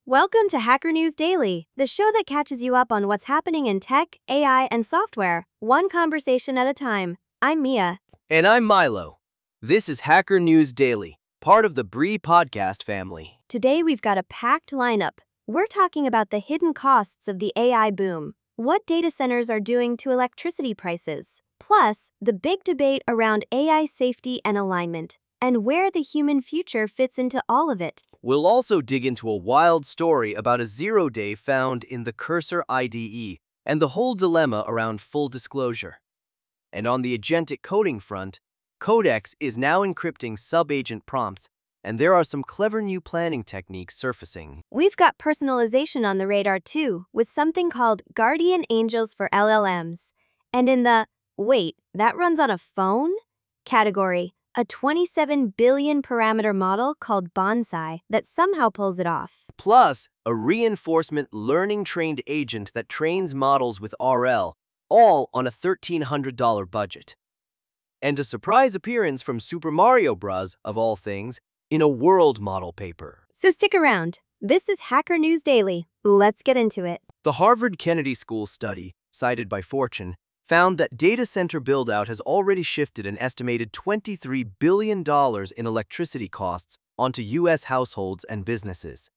Welcome to Hacker News Daily, the show that catches you up on what's happening in tech, AI, and software, one conversation at a time. I'm Mia. And I'm Milo. This is Hacker News Daily, part of the Bree podcast family. Today we've got a packed lineup. We're talking about the hidden costs of the AI boom, what data centers are doing to electricity prices, plus the big debate around AI safety and alignment, and where the human future fits into all of it. We'll also dig into a wild story about a zero-day found in the Cursor IDE and the whole dilemma around full disclosure. And on the agentic coding front, Codex is now encrypting sub-agent prompts, and there are some clever new planning techniques surfacing. We've got personalization on the radar too, with something called Guardian Angels for LLMs. And in the, wait, that runs on a phone? Category, a 27 billion parameter model called Bonsai that somehow pulls it off. Plus, a reinforcement learning-trained agent that trains models with RL, all on a $1,300 budget. And a surprise appearance from Super Mario Bros., of all things, in a world model paper. So stick around. This is Hacker News Daily. Let's get into it. The Harvard Kennedy School study, cited by Fortune, found that data center build-out has already shifted an estimated $23 billion in electricity costs onto U.S. households and businesses.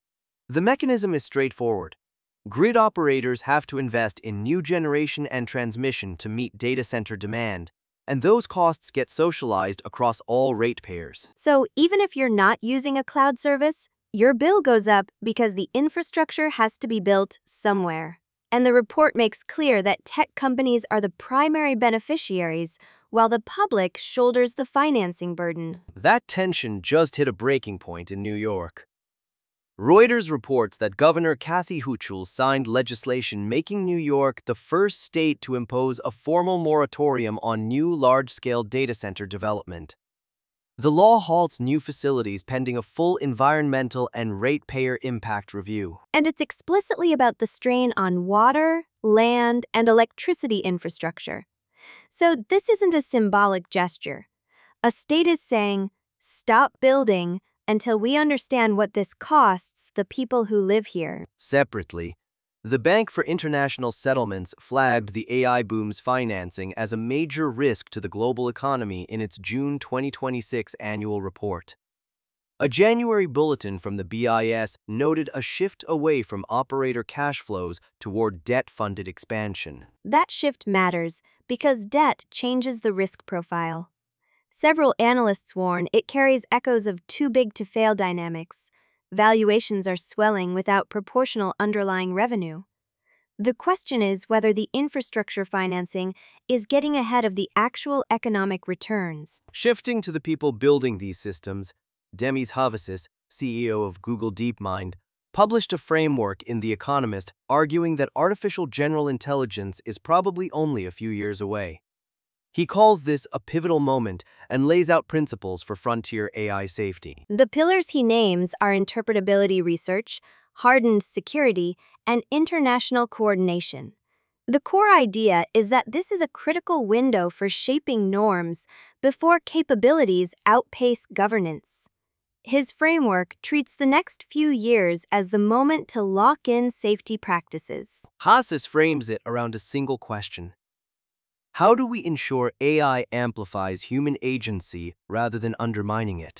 The mechanism is straightforward. Grid operators have to invest in new generation and transmission to meet data center demand, and those costs get socialized across all ratepayers. So even if you're not using a cloud service, your bill goes up because the infrastructure has to be built somewhere. And the report makes clear that tech companies are the primary beneficiaries, while the public shoulders the financing burden. That tension just hit a breaking point in New York. Reuters reports that Governor Kathy Hochul signed legislation making New York the first state to impose a formal moratorium on new large-scale data center development. The law halts new facilities pending a full environmental and ratepayer impact review. And it's explicitly about the strain on water, land, and electricity infrastructure. So this isn't a symbolic gesture. A state is saying, stop building until we understand what this costs the people who live here. Separately, the Bank for International Settlements flagged the AI boom's financing as a major risk to the global economy in its June 2026 annual report. A January bulletin from the BIS noted a shift away from operator cash flows toward debt-funded expansion. That shift matters because debt changes the risk profile. Several analysts warn it carries echoes of too-big-to-fail dynamics. Valuations are swelling without proportional underlying revenue. The question is whether the infrastructure financing is getting ahead of the actual economic returns. Shifting to the people building these systems, Demis Hassabis, CEO of Google DeepMind, published a framework in The Economist arguing that artificial general intelligence is probably only a few years away. He calls this a pivotal moment and lays out principles for frontier AI safety. The pillars he names are interpretability research, hardened security, and international coordination. The core idea is that this is a critical window for shaping norms before capabilities outpace governance. His framework treats the next few years as the moment to lock in safety practices. Hassabis frames it around a single question. How do we ensure AI amplifies human agency rather than undermining it?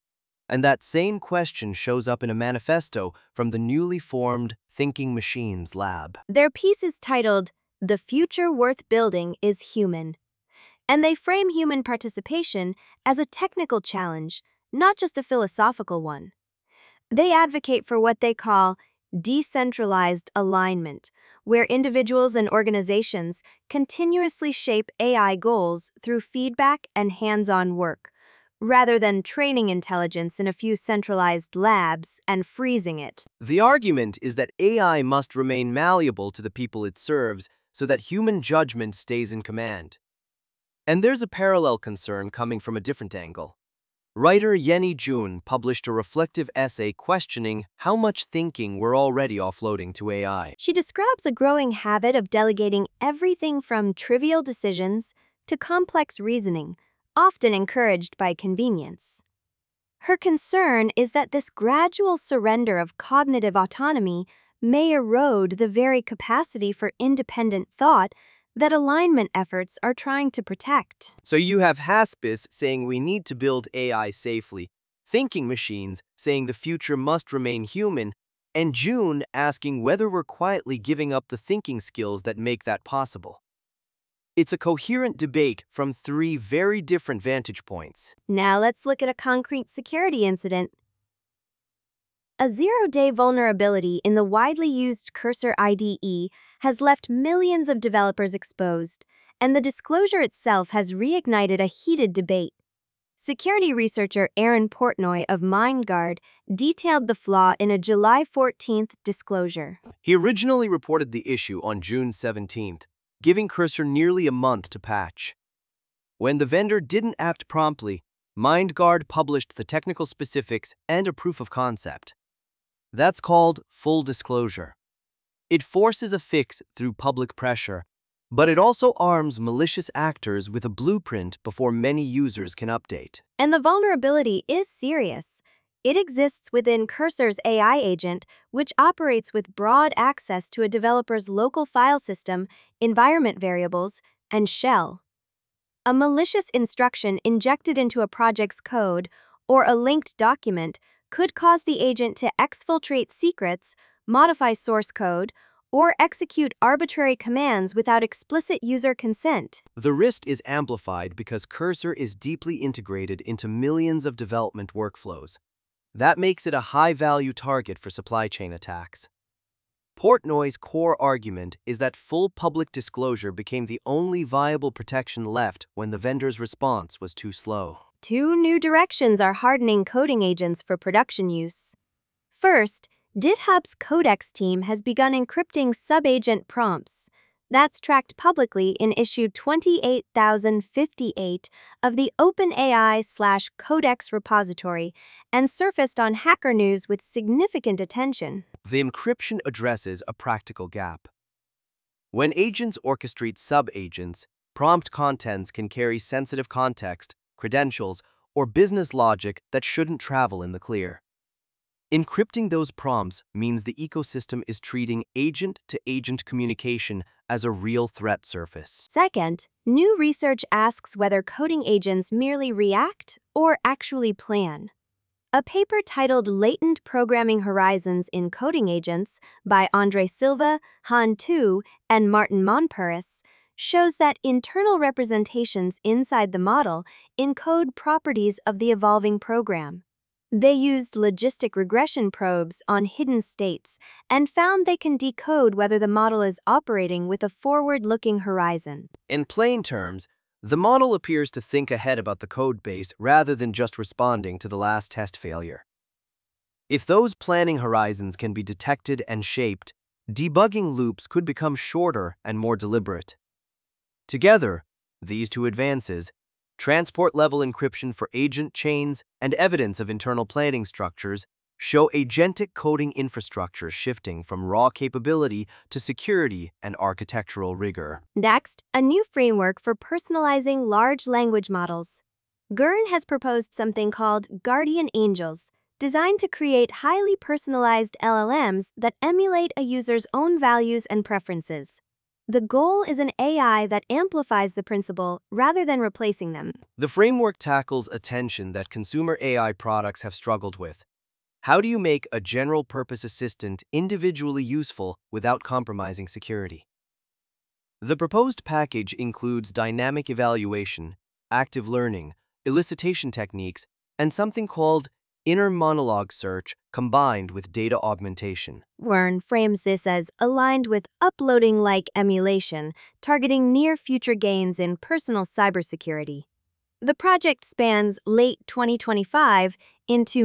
And that same question shows up in a manifesto from the newly formed Thinking Machines Lab. Their piece is titled, "The Future Worth Building is Human." And they frame human participation as a technical challenge, not just a philosophical one. They advocate for what they call decentralized alignment, where individuals and organizations continuously shape AI goals through feedback and hands-on work, rather than training intelligence in a few centralized labs and freezing it. The argument is that AI must remain malleable to the people it serves so that human judgment stays in command. And there's a parallel concern coming from a different angle. Writer Yenny Jun published a reflective essay questioning how much thinking we're already offloading to AI. She describes a growing habit of delegating everything from trivial decisions to complex reasoning, often encouraged by convenience. Her concern is that this gradual surrender of cognitive autonomy may erode the very capacity for independent thought that alignment efforts are trying to protect. So you have Haspis saying we need to build AI safely, thinking machines saying the future must remain human, and June asking whether we're quietly giving up the thinking skills that make that possible. It's a coherent debate from three very different vantage points. Now let's look at a concrete security incident. A zero-day vulnerability in the widely used Cursor IDE has left millions of developers exposed, and the disclosure itself has reignited a heated debate. Security researcher Aaron Portnoy of MindGuard detailed the flaw in a July 14th disclosure. He originally reported the issue on June 17th, giving Cursor nearly a month to patch. When the vendor didn't act promptly, MindGuard published the technical specifics and a proof of concept. That's called full disclosure. It forces a fix through public pressure, but it also arms malicious actors with a blueprint before many users can update. And the vulnerability is serious. It exists within Cursor's AI agent, which operates with broad access to a developer's local file system, environment variables, and shell. A malicious instruction injected into a project's code or a linked document could cause the agent to exfiltrate secrets, modify source code, or execute arbitrary commands without explicit user consent. The risk is amplified because Cursor is deeply integrated into millions of development workflows. That makes it a high-value target for supply chain attacks. Portnoy's core argument is that full public disclosure became the only viable protection left when the vendor's response was too slow. Two new directions are hardening coding agents for production use. First, GitHub's Codex team has begun encrypting sub-agent prompts. That's tracked publicly in issue 28058 of the OpenAI/Codex repository and surfaced on Hacker News with significant attention. The encryption addresses a practical gap. When agents orchestrate sub-agents, prompt contents can carry sensitive context, credentials, or business logic that shouldn't travel in the clear. Encrypting those prompts means the ecosystem is treating agent-to-agent communication as a real threat surface. Second, new research asks whether coding agents merely react or actually plan. A paper titled Latent Programming Horizons in Coding Agents by Andre Silva, Han Tu, and Martin Monpuris shows that internal representations inside the model encode properties of the evolving program. They used logistic regression probes on hidden states and found they can decode whether the model is operating with a forward-looking horizon. In plain terms, the model appears to think ahead about the code base rather than just responding to the last test failure. If those planning horizons can be detected and shaped, debugging loops could become shorter and more deliberate. Together, these two advances, transport-level encryption for agent chains and evidence of internal planning structures, show agentic coding infrastructure shifting from raw capability to security and architectural rigor. Next, a new framework for personalizing large language models. GERN has proposed something called Guardian Angels, designed to create highly personalized LLMs that emulate a user's own values and preferences. The goal is an AI that amplifies the principle rather than replacing them. The framework tackles a tension that consumer AI products have struggled with. How do you make a general-purpose assistant individually useful without compromising security? The proposed package includes dynamic evaluation, active learning, elicitation techniques, and something called inner monologue search combined with data augmentation. Wern frames this as aligned with uploading-like emulation, targeting near-future gains in personal cybersecurity. The project spans late 2025 into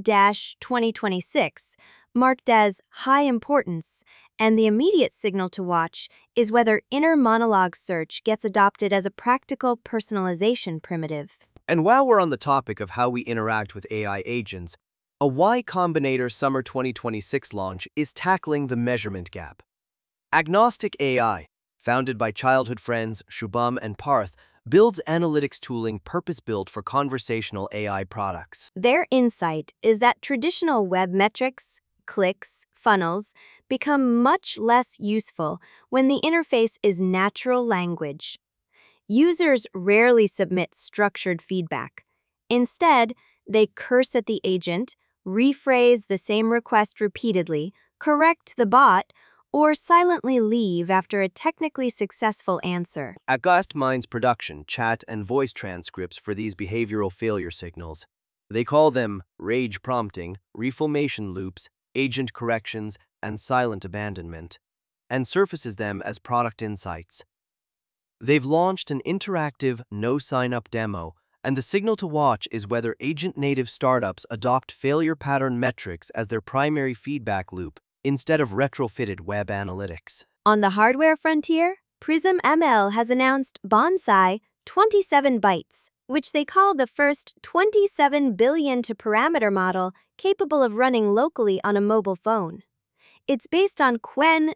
mid-2026, marked as high importance, and the immediate signal to watch is whether inner monologue search gets adopted as a practical personalization primitive. And while we're on the topic of how we interact with AI agents, a Y Combinator Summer 2026 launch is tackling the measurement gap. Agnostic AI, founded by childhood friends Shubham and Parth, builds analytics tooling purpose-built for conversational AI products. Their insight is that traditional web metrics, clicks, funnels become much less useful when the interface is natural language. Users rarely submit structured feedback. Instead, they curse at the agent, rephrase the same request repeatedly, correct the bot, or silently leave after a technically successful answer. Agast mines production, chat, and voice transcripts for these behavioral failure signals. They call them rage prompting, reformation loops, agent corrections, and silent abandonment, and surfaces them as product insights. They've launched an interactive, no-sign-up demo, and the signal to watch is whether agent-native startups adopt failure pattern metrics as their primary feedback loop instead of retrofitted web analytics. On the hardware frontier, Prism ML has announced Bonsai 27 bytes, which they call the first 27 billion to parameter model capable of running locally on a mobile phone. It's based on Qwen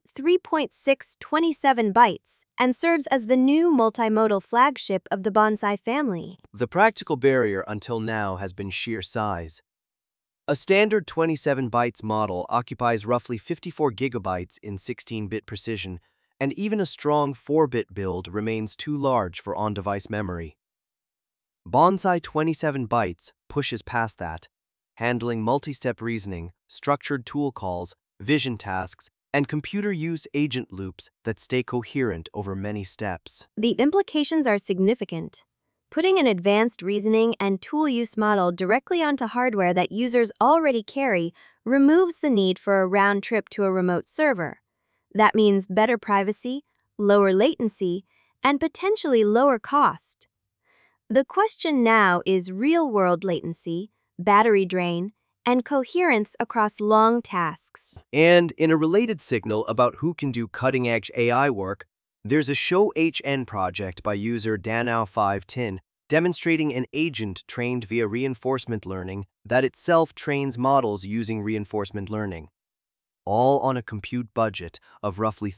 3.627 bytes and serves as the new multimodal flagship of the Bonsai family. The practical barrier until now has been sheer size. A standard 27 bytes model occupies roughly 54 gigabytes in 16-bit precision, and even a strong 4-bit build remains too large for on-device memory. Bonsai 27 bytes pushes past that, handling multi-step reasoning, structured tool calls, vision tasks, and computer use agent loops that stay coherent over many steps. The implications are significant. Putting an advanced reasoning and tool use model directly onto hardware that users already carry removes the need for a round trip to a remote server. That means better privacy, lower latency, and potentially lower cost. The question now is real-world latency, battery drain, and coherence across long tasks. And in a related signal about who can do cutting-edge AI work, there's a ShowHN project by user Danao510 demonstrating an agent trained via reinforcement learning that itself trains models using reinforcement learning, all on a compute budget of roughly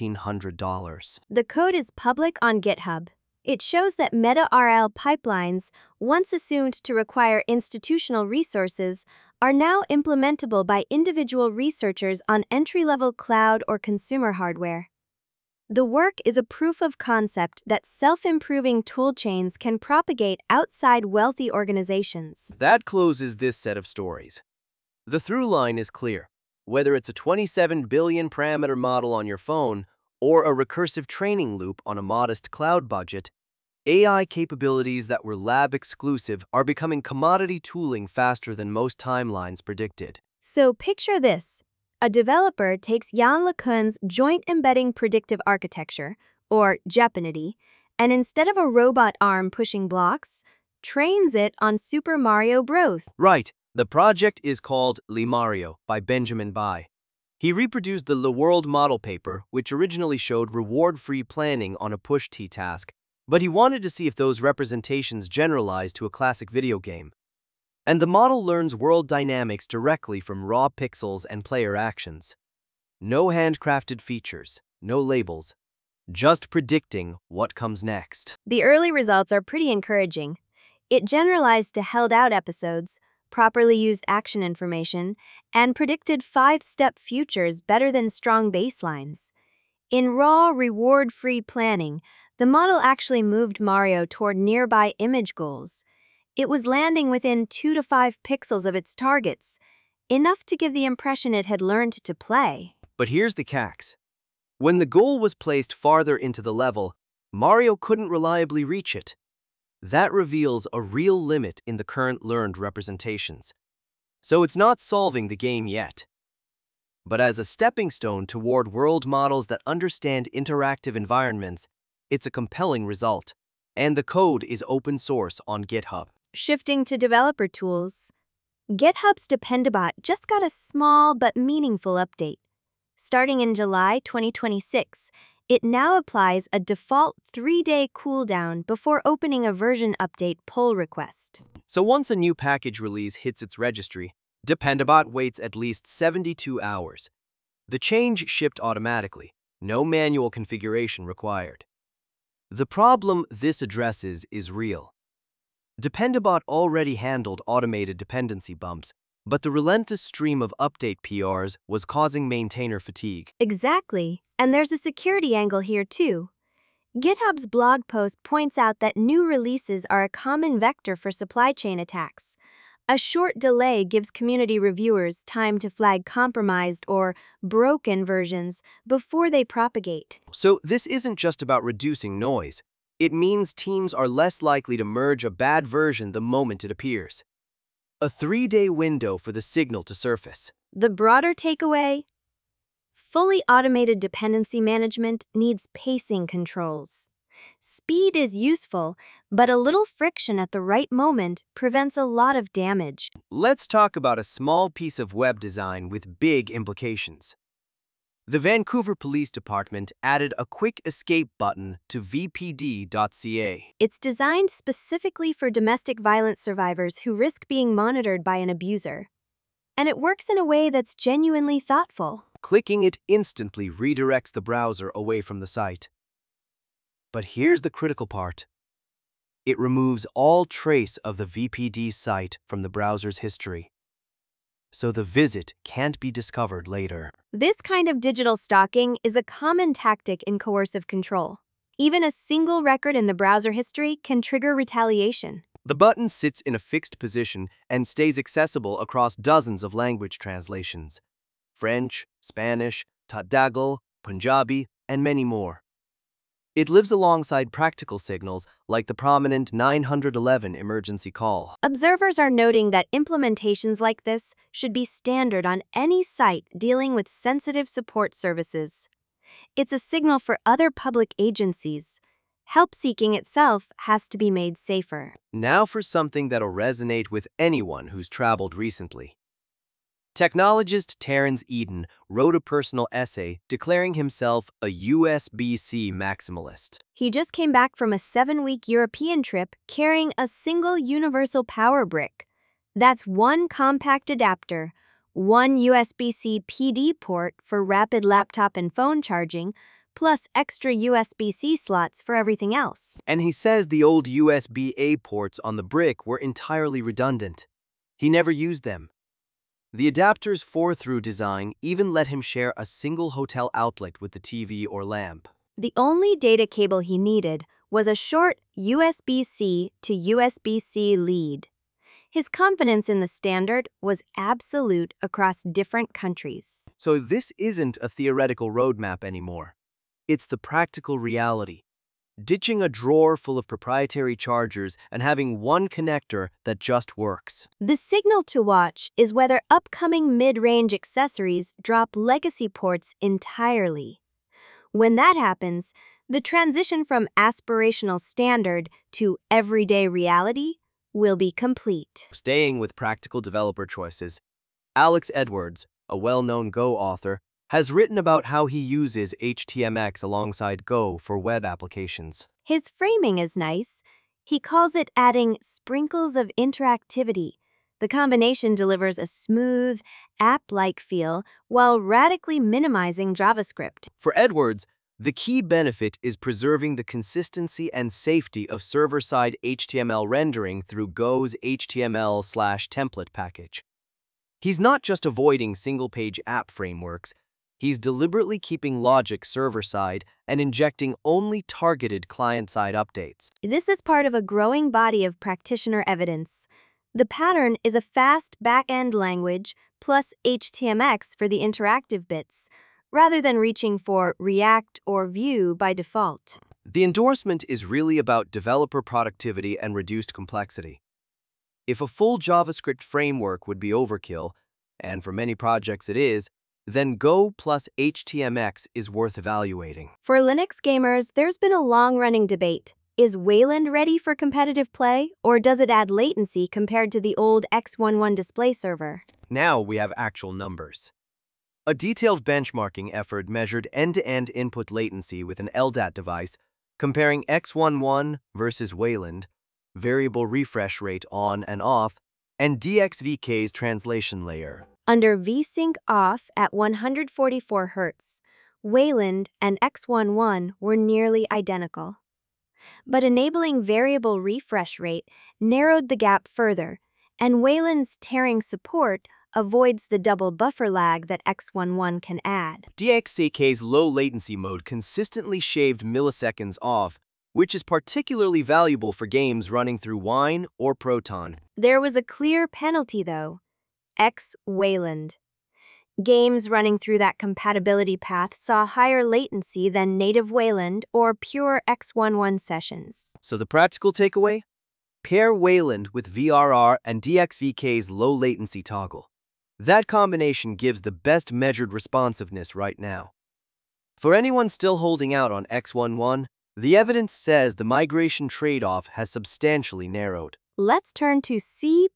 $1,300. The code is public on GitHub. It shows that Meta-RL pipelines, once assumed to require institutional resources, are now implementable by individual researchers on entry-level cloud or consumer hardware. The work is a proof of concept that self-improving toolchains can propagate outside wealthy organizations. That closes this set of stories. The through line is clear. Whether it's a 27 billion parameter model on your phone or a recursive training loop on a modest cloud budget, AI capabilities that were lab exclusive are becoming commodity tooling faster than most timelines predicted. So picture this. A developer takes Yann LeCun's Joint Embedding Predictive Architecture, or JEPINITY, and instead of a robot arm pushing blocks, trains it on Super Mario Bros. Right. The project is called LeMario by Benjamin Bai. He reproduced the Le World model paper, which originally showed reward-free planning on a push-T task, but he wanted to see if those representations generalized to a classic video game. And the model learns world dynamics directly from raw pixels and player actions. No handcrafted features, no labels, just predicting what comes next. The early results are pretty encouraging. It generalized to held-out episodes, properly used action information, and predicted 5-step futures better than strong baselines. In raw, reward-free planning, the model actually moved Mario toward nearby image goals. It was landing within 2 to 5 pixels of its targets, enough to give the impression it had learned to play. But here's the catch. When the goal was placed farther into the level, Mario couldn't reliably reach it. That reveals a real limit in the current learned representations. So it's not solving the game yet. But as a stepping stone toward world models that understand interactive environments, it's a compelling result. And the code is open source on GitHub. Shifting to developer tools, GitHub's Dependabot just got a small but meaningful update. Starting in July 2026, it now applies a default 3-day cooldown before opening a version update pull request. So once a new package release hits its registry, Dependabot waits at least 72 hours. The change shipped automatically, no manual configuration required. The problem this addresses is real. Dependabot already handled automated dependency bumps, but the relentless stream of update PRs was causing maintainer fatigue. Exactly. And there's a security angle here too. GitHub's blog post points out that new releases are a common vector for supply chain attacks. A short delay gives community reviewers time to flag compromised or broken versions before they propagate. So this isn't just about reducing noise. It means teams are less likely to merge a bad version the moment it appears. A 3-day window for the signal to surface. The broader takeaway? Fully automated dependency management needs pacing controls. Speed is useful, but a little friction at the right moment prevents a lot of damage. Let's talk about a small piece of web design with big implications. The Vancouver Police Department added a quick escape button to vpd.ca. It's designed specifically for domestic violence survivors who risk being monitored by an abuser. And it works in a way that's genuinely thoughtful. Clicking it instantly redirects the browser away from the site. But here's the critical part. It removes all trace of the VPD site from the browser's history, so the visit can't be discovered later. This kind of digital stalking is a common tactic in coercive control. Even a single record in the browser history can trigger retaliation. The button sits in a fixed position and stays accessible across dozens of language translations: French, Spanish, Tadagal, Punjabi, and many more. It lives alongside practical signals like the prominent 911 emergency call. Observers are noting that implementations like this should be standard on any site dealing with sensitive support services. It's a signal for other public agencies. Help-seeking itself has to be made safer. Now for something that'll resonate with anyone who's traveled recently. Technologist Terence Eden wrote a personal essay declaring himself a USB-C maximalist. He just came back from a 7-week European trip carrying a single universal power brick. That's one compact adapter, one USB-C PD port for rapid laptop and phone charging, plus extra USB-C slots for everything else. And he says the old USB-A ports on the brick were entirely redundant. He never used them. The adapter's 4-through design even let him share a single hotel outlet with the TV or lamp. The only data cable he needed was a short USB-C to USB-C lead. His confidence in the standard was absolute across different countries. So this isn't a theoretical roadmap anymore. It's the practical reality. Ditching a drawer full of proprietary chargers and having one connector that just works. The signal to watch is whether upcoming mid-range accessories drop legacy ports entirely. When that happens, the transition from aspirational standard to everyday reality will be complete. Staying with practical developer choices, Alex Edwards, a well-known Go author, has written about how he uses HTMX alongside Go for web applications. His framing is nice. He calls it adding sprinkles of interactivity. The combination delivers a smooth, app-like feel while radically minimizing JavaScript. For Edwards, the key benefit is preserving the consistency and safety of server-side HTML rendering through Go's HTML/template package. He's not just avoiding single-page app frameworks. He's deliberately keeping logic server-side and injecting only targeted client-side updates. This is part of a growing body of practitioner evidence. The pattern is a fast back-end language plus HTMX for the interactive bits, rather than reaching for React or Vue by default. The endorsement is really about developer productivity and reduced complexity. If a full JavaScript framework would be overkill, and for many projects it is, then Go plus HTMX is worth evaluating. For Linux gamers, there's been a long-running debate. Is Wayland ready for competitive play, or does it add latency compared to the old X11 display server? Now we have actual numbers. A detailed benchmarking effort measured end-to-end input latency with an LDAT device, comparing X11 versus Wayland, variable refresh rate on and off, and DXVK's translation layer. Under VSync off at 144 Hz, Wayland and X11 were nearly identical. But enabling variable refresh rate narrowed the gap further, and Wayland's tearing support avoids the double buffer lag that X11 can add. DXCK's low latency mode consistently shaved milliseconds off, which is particularly valuable for games running through Wine or Proton. There was a clear penalty, though. X-Wayland. Games running through that compatibility path saw higher latency than native Wayland or pure X11 sessions. So the practical takeaway? Pair Wayland with VRR and DXVK's low latency toggle. That combination gives the best measured responsiveness right now. For anyone still holding out on X11, the evidence says the migration trade-off has substantially narrowed. Let's turn to C++.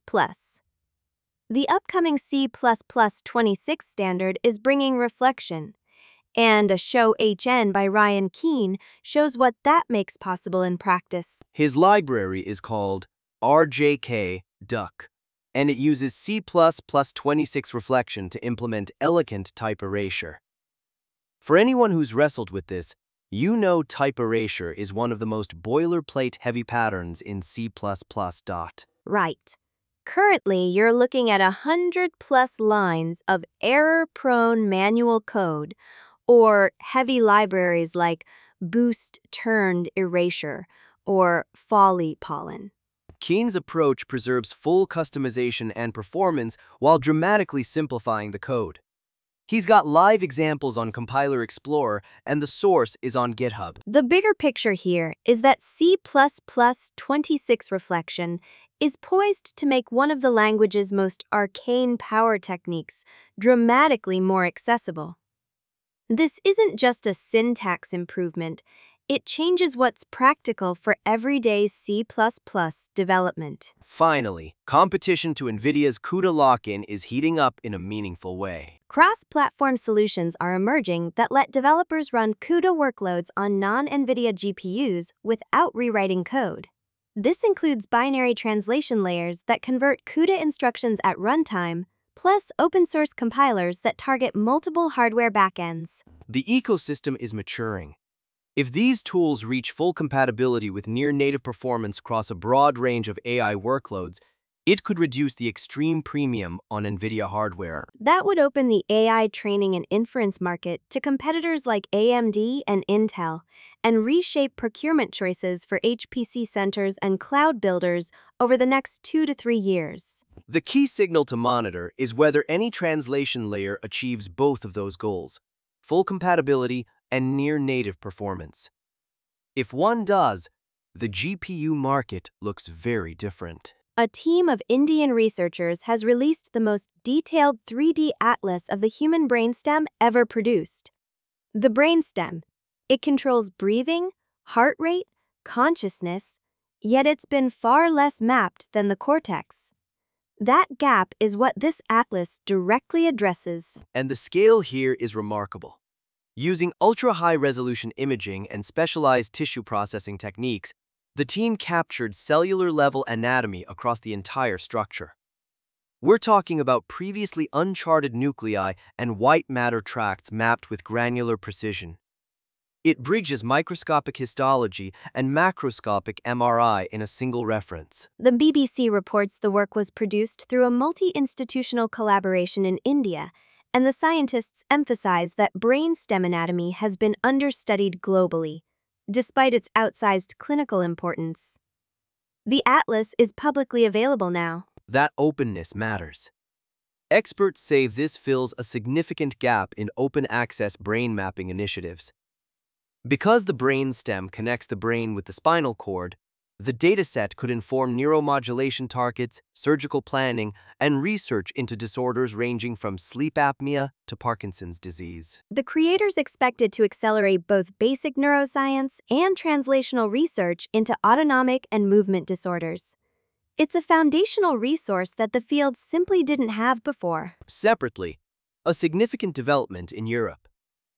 The upcoming C++26 standard is bringing reflection, and a show HN by Ryan Keene shows what that makes possible in practice. His library is called RJK-Duck, and it uses C++26 reflection to implement elegant type erasure. For anyone who's wrestled with this, you know type erasure is one of the most boilerplate-heavy patterns in C++. Right. Currently, you're looking at 100+ lines of error-prone manual code, or heavy libraries like boost-turned erasure or folly pollen. Keene's approach preserves full customization and performance while dramatically simplifying the code. He's got live examples on Compiler Explorer, and the source is on GitHub. The bigger picture here is that C++26 reflection is poised to make one of the language's most arcane power techniques dramatically more accessible. This isn't just a syntax improvement, it changes what's practical for everyday C++ development. Finally, competition to NVIDIA's CUDA lock-in is heating up in a meaningful way. Cross-platform solutions are emerging that let developers run CUDA workloads on non-NVIDIA GPUs without rewriting code. This includes binary translation layers that convert CUDA instructions at runtime, plus open-source compilers that target multiple hardware backends. The ecosystem is maturing. If these tools reach full compatibility with near-native performance across a broad range of AI workloads, it could reduce the extreme premium on NVIDIA hardware. That would open the AI training and inference market to competitors like AMD and Intel, and reshape procurement choices for HPC centers and cloud builders over the next 2 to 3 years. The key signal to monitor is whether any translation layer achieves both of those goals: full compatibility and near-native performance. If one does, the GPU market looks very different. A team of Indian researchers has released the most detailed 3D atlas of the human brainstem ever produced. The brainstem. It controls breathing, heart rate, consciousness, yet it's been far less mapped than the cortex. That gap is what this atlas directly addresses. And the scale here is remarkable. Using ultra-high-resolution imaging and specialized tissue processing techniques, the team captured cellular-level anatomy across the entire structure. We're talking about previously uncharted nuclei and white matter tracts mapped with granular precision. It bridges microscopic histology and macroscopic MRI in a single reference. The BBC reports the work was produced through a multi-institutional collaboration in India, and the scientists emphasize that brainstem anatomy has been understudied globally, despite its outsized clinical importance. The atlas is publicly available now. That openness matters. Experts say this fills a significant gap in open-access brain mapping initiatives. Because the brainstem connects the brain with the spinal cord, the dataset could inform neuromodulation targets, surgical planning, and research into disorders ranging from sleep apnea to Parkinson's disease. The creators expected to accelerate both basic neuroscience and translational research into autonomic and movement disorders. It's a foundational resource that the field simply didn't have before. Separately, a significant development in Europe.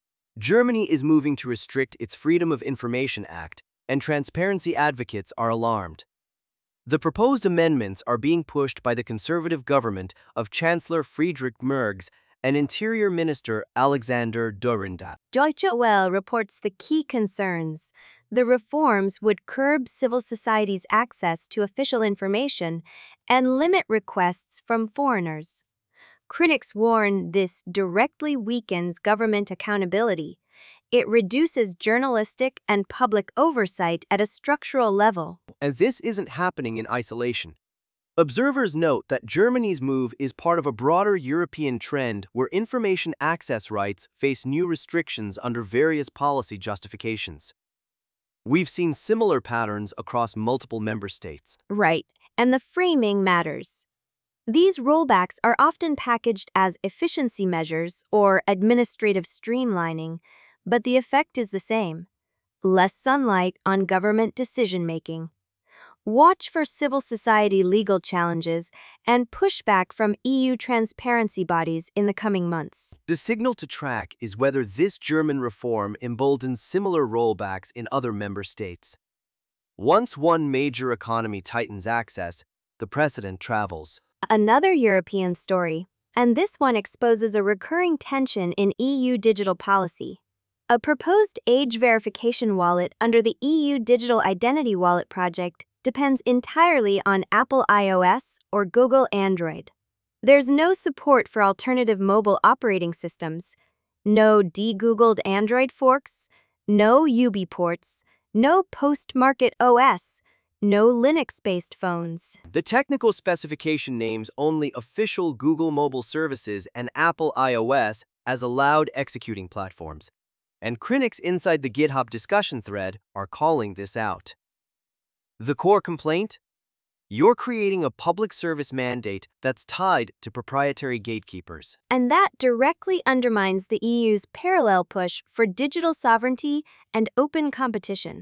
Germany is moving to restrict its Freedom of Information Act, and transparency advocates are alarmed. The proposed amendments are being pushed by the conservative government of Chancellor Friedrich Merz and Interior Minister Alexander Dorinda. Deutsche Welle reports the key concerns: The reforms would curb civil society's access to official information and limit requests from foreigners. Critics warn this directly weakens government accountability. It reduces journalistic and public oversight at a structural level. And this isn't happening in isolation. Observers note that Germany's move is part of a broader European trend where information access rights face new restrictions under various policy justifications. We've seen similar patterns across multiple member states. Right, and the framing matters. These rollbacks are often packaged as efficiency measures or administrative streamlining, but the effect is the same: less sunlight on government decision-making. Watch for civil society legal challenges and pushback from EU transparency bodies in the coming months. The signal to track is whether this German reform emboldens similar rollbacks in other member states. Once one major economy tightens access, the precedent travels. Another European story, and this one exposes a recurring tension in EU digital policy. A proposed age verification wallet under the EU Digital Identity Wallet project depends entirely on Apple iOS or Google Android. There's no support for alternative mobile operating systems, no de-Googled Android forks, no UB-ports, no post-market OS, no Linux-based phones. The technical specification names only official Google mobile services and Apple iOS as allowed executing platforms, and critics inside the GitHub discussion thread are calling this out. The core complaint? You're creating a public service mandate that's tied to proprietary gatekeepers. And that directly undermines the EU's parallel push for digital sovereignty and open competition.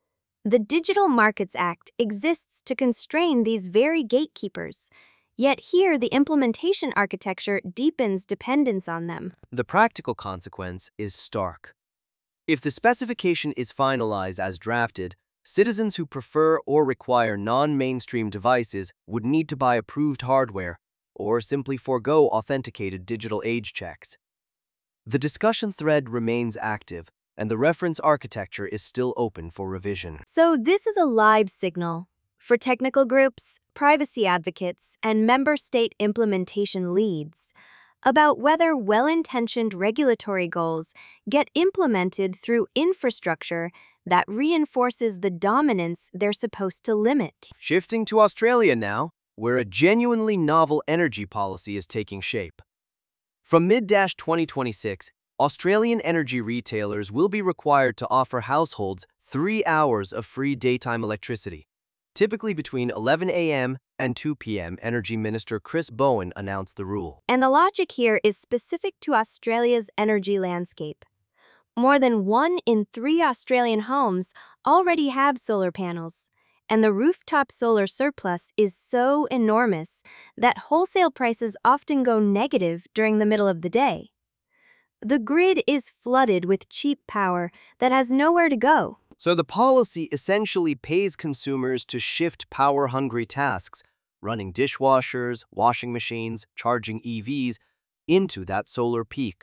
The Digital Markets Act exists to constrain these very gatekeepers, yet here the implementation architecture deepens dependence on them. The practical consequence is stark. If the specification is finalized as drafted, citizens who prefer or require non-mainstream devices would need to buy approved hardware or simply forego authenticated digital age checks. The discussion thread remains active, and the reference architecture is still open for revision. So this is a live signal for technical groups, privacy advocates, and member state implementation leads about whether well-intentioned regulatory goals get implemented through infrastructure that reinforces the dominance they're supposed to limit. Shifting to Australia now, where a genuinely novel energy policy is taking shape. From mid-2026, Australian energy retailers will be required to offer households 3 hours of free daytime electricity, typically between 11 a.m. and 2 p.m., Energy Minister Chris Bowen announced the rule. And the logic here is specific to Australia's energy landscape. More than 1 in 3 Australian homes already have solar panels, and the rooftop solar surplus is so enormous that wholesale prices often go negative during the middle of the day. The grid is flooded with cheap power that has nowhere to go. So the policy essentially pays consumers to shift power-hungry tasks, running dishwashers, washing machines, charging EVs, into that solar peak.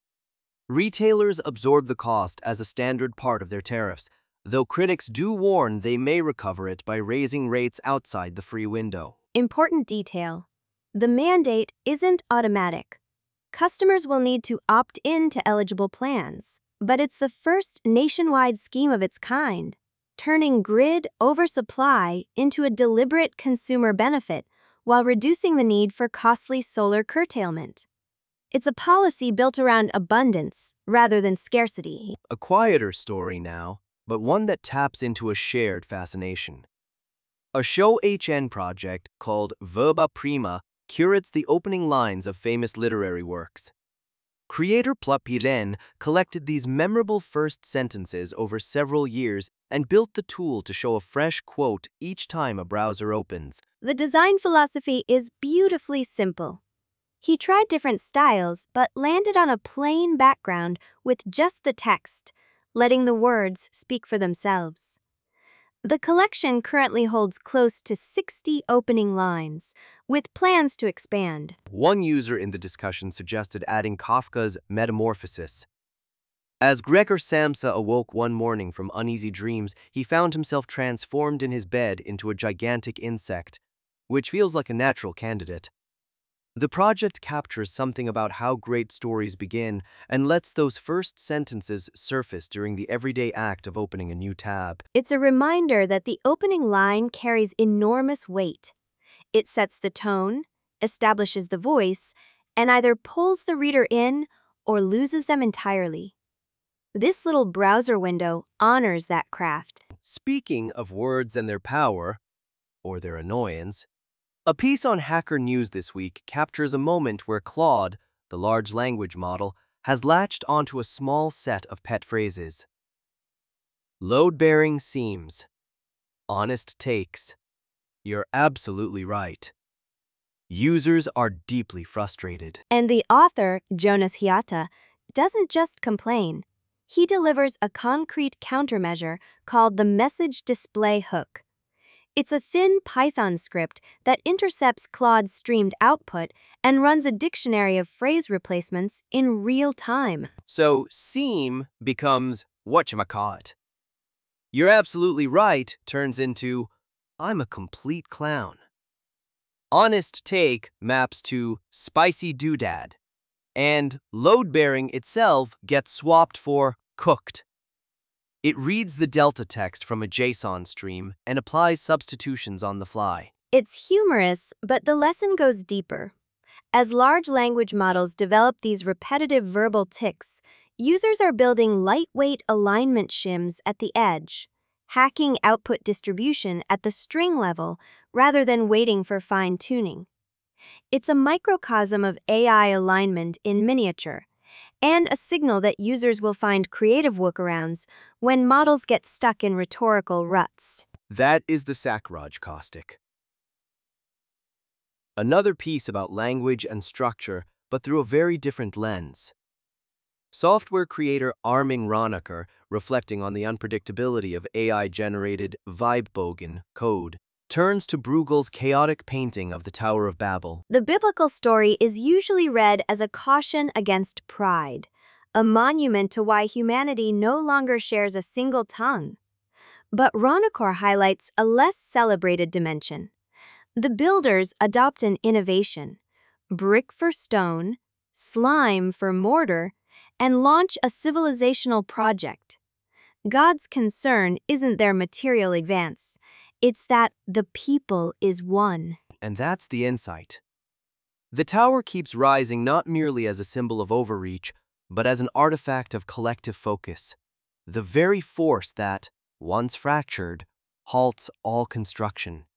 Retailers absorb the cost as a standard part of their tariffs, though critics do warn they may recover it by raising rates outside the free window. Important detail: the mandate isn't automatic. Customers will need to opt in to eligible plans, but it's the first nationwide scheme of its kind, turning grid oversupply into a deliberate consumer benefit while reducing the need for costly solar curtailment. It's a policy built around abundance rather than scarcity. A quieter story now, but one that taps into a shared fascination. A Show HN project called Verba Prima curates the opening lines of famous literary works. Creator Plapiren collected these memorable first sentences over several years and built the tool to show a fresh quote each time a browser opens. The design philosophy is beautifully simple. He tried different styles but landed on a plain background with just the text, letting the words speak for themselves. The collection currently holds close to 60 opening lines, with plans to expand. One user in the discussion suggested adding Kafka's Metamorphosis. As Gregor Samsa awoke one morning from uneasy dreams, he found himself transformed in his bed into a gigantic insect, which feels like a natural candidate. The project captures something about how great stories begin and lets those first sentences surface during the everyday act of opening a new tab. It's a reminder that the opening line carries enormous weight. It sets the tone, establishes the voice, and either pulls the reader in or loses them entirely. This little browser window honors that craft. Speaking of words and their power, or their annoyance, a piece on Hacker News this week captures a moment where Claude, the large language model, has latched onto a small set of pet phrases. Load-bearing seems. Honest takes. You're absolutely right. Users are deeply frustrated. And the author, Jonas Hiata, doesn't just complain. He delivers a concrete countermeasure called the message display hook. It's a thin Python script that intercepts Claude's streamed output and runs a dictionary of phrase replacements in real time. So seem becomes whatchamacallit. You're absolutely right turns into I'm a complete clown. Honest take maps to spicy doodad. And load-bearing itself gets swapped for cooked. It reads the delta text from a JSON stream and applies substitutions on the fly. It's humorous, but the lesson goes deeper. As large language models develop these repetitive verbal tics, users are building lightweight alignment shims at the edge, hacking output distribution at the string level rather than waiting for fine-tuning. It's a microcosm of AI alignment in miniature, and a signal that users will find creative workarounds when models get stuck in rhetorical ruts. That is the Sacraj caustic. Another piece about language and structure, but through a very different lens. Software creator Armin Ronacher, reflecting on the unpredictability of AI-generated Vibebogen code, turns to Bruegel's chaotic painting of the Tower of Babel. The biblical story is usually read as a caution against pride, a monument to why humanity no longer shares a single tongue. But Ronacher highlights a less celebrated dimension. The builders adopt an innovation, brick for stone, slime for mortar, and launch a civilizational project. God's concern isn't their material advance, it's that the people is one. And that's the insight. The tower keeps rising not merely as a symbol of overreach, but as an artifact of collective focus. The very force that, once fractured, halts all construction.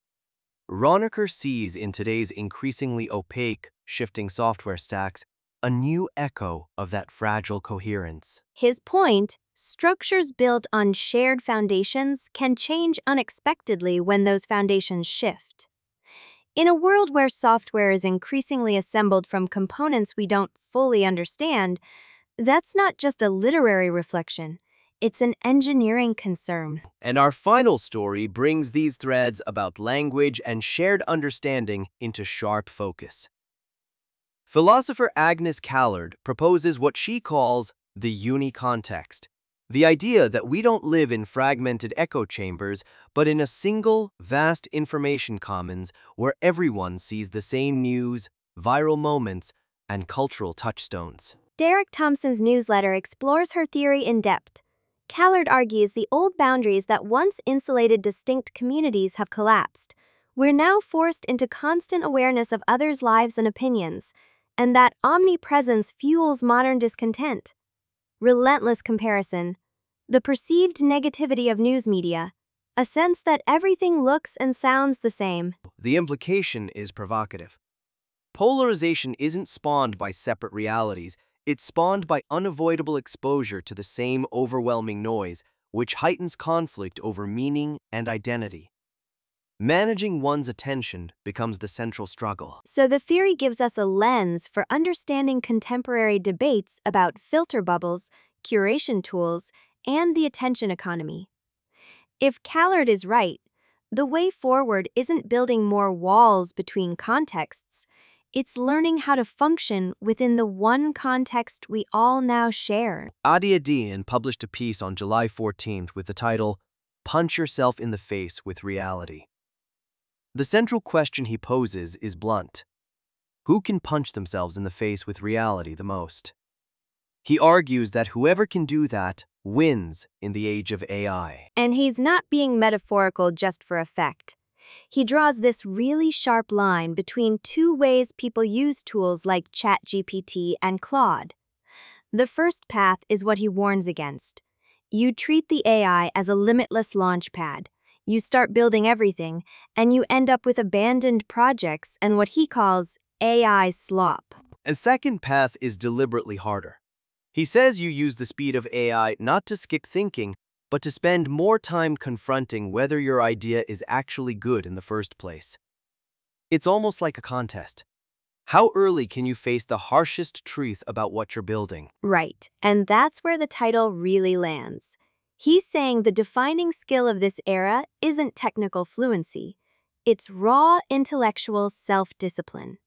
Ronacher sees in today's increasingly opaque, shifting software stacks a new echo of that fragile coherence. His point, structures built on shared foundations can change unexpectedly when those foundations shift. In a world where software is increasingly assembled from components we don't fully understand, that's not just a literary reflection, it's an engineering concern. And our final story brings these threads about language and shared understanding into sharp focus. Philosopher Agnes Callard proposes what she calls the uni-context, the idea that we don't live in fragmented echo chambers, but in a single, vast information commons where everyone sees the same news, viral moments, and cultural touchstones. Derek Thompson's newsletter explores her theory in depth. Callard argues the old boundaries that once insulated distinct communities have collapsed. We're now forced into constant awareness of others' lives and opinions, and that omnipresence fuels modern discontent. Relentless comparison, the perceived negativity of news media, a sense that everything looks and sounds the same. The implication is provocative. Polarization isn't spawned by separate realities, it's spawned by unavoidable exposure to the same overwhelming noise, which heightens conflict over meaning and identity. Managing one's attention becomes the central struggle. So the theory gives us a lens for understanding contemporary debates about filter bubbles, curation tools, and the attention economy. If Callard is right, the way forward isn't building more walls between contexts, It's learning how to function within the one context we all now share. Adi Adian published a piece on July 14th with the title, Punch Yourself in the Face with Reality. The central question he poses is blunt. Who can punch themselves in the face with reality the most? He argues that whoever can do that wins in the age of AI. And he's not being metaphorical just for effect. He draws this really sharp line between two ways people use tools like ChatGPT and Claude. The first path is what he warns against. You treat the AI as a limitless launchpad. You start building everything, and you end up with abandoned projects and what he calls AI slop. And second path is deliberately harder. He says you use the speed of AI not to skip thinking, but to spend more time confronting whether your idea is actually good in the first place. It's almost like a contest. How early can you face the harshest truth about what you're building? Right, and that's where the title really lands. He's saying the defining skill of this era isn't technical fluency. It's raw intellectual self-discipline.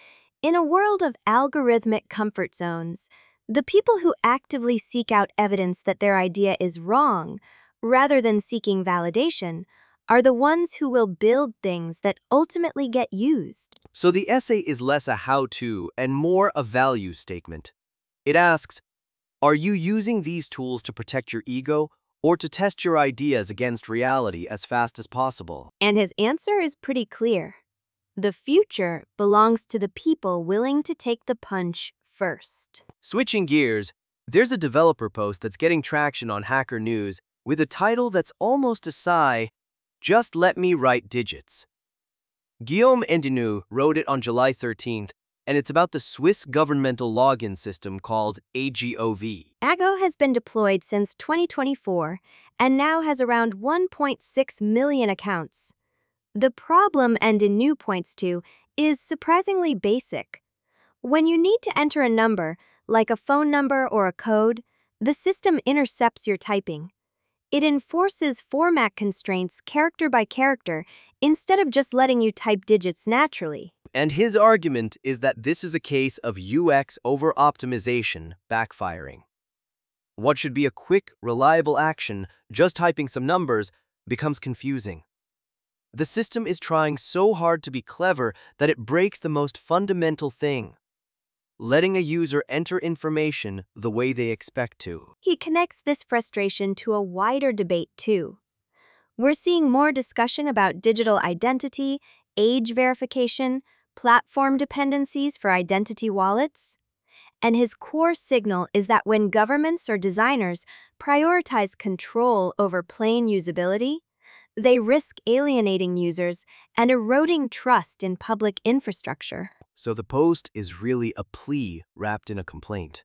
In a world of algorithmic comfort zones, the people who actively seek out evidence that their idea is wrong, rather than seeking validation, are the ones who will build things that ultimately get used. So the essay is less a how-to and more a value statement. It asks, are you using these tools to protect your ego or to test your ideas against reality as fast as possible? And his answer is pretty clear. The future belongs to the people willing to take the punch first. Switching gears, there's a developer post that's getting traction on Hacker News with a title that's almost a sigh, Just Let Me Write Digits. Guillaume Endinu wrote it on July 13th, and it's about the Swiss governmental login system called AGOV. AGO has been deployed since 2024 and now has around 1.6 million accounts. The problem Endinu points to is surprisingly basic. When you need to enter a number, like a phone number or a code, the system intercepts your typing. It enforces format constraints character by character instead of just letting you type digits naturally. And his argument is that this is a case of UX over-optimization backfiring. What should be a quick, reliable action, just typing some numbers, becomes confusing. The system is trying so hard to be clever that it breaks the most fundamental thing, letting a user enter information the way they expect to. He connects this frustration to a wider debate, too. We're seeing more discussion about digital identity, age verification, platform dependencies for identity wallets. And his core signal is that when governments or designers prioritize control over plain usability, they risk alienating users and eroding trust in public infrastructure. So the post is really a plea wrapped in a complaint.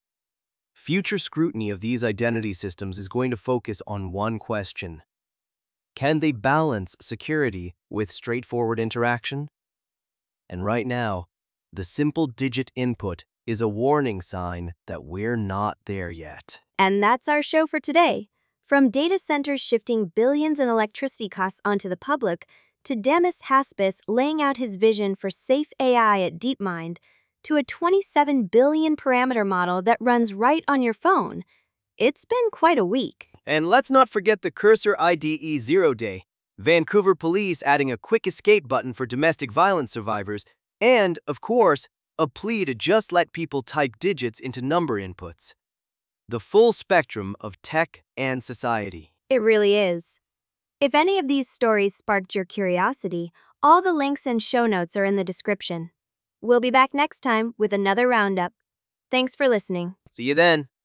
Future scrutiny of these identity systems is going to focus on one question. Can they balance security with straightforward interaction? And right now, the simple digit input is a warning sign that we're not there yet. And that's our show for today. From data centers shifting billions in electricity costs onto the public, to Demis Haspis laying out his vision for safe AI at DeepMind, to a 27 billion parameter model that runs right on your phone, it's been quite a week. And let's not forget the Cursor IDE 0 Day, Vancouver police adding a quick escape button for domestic violence survivors, and, of course, a plea to just let people type digits into number inputs. The full spectrum of tech and society. It really is. If any of these stories sparked your curiosity, all the links and show notes are in the description. We'll be back next time with another roundup. Thanks for listening. See you then.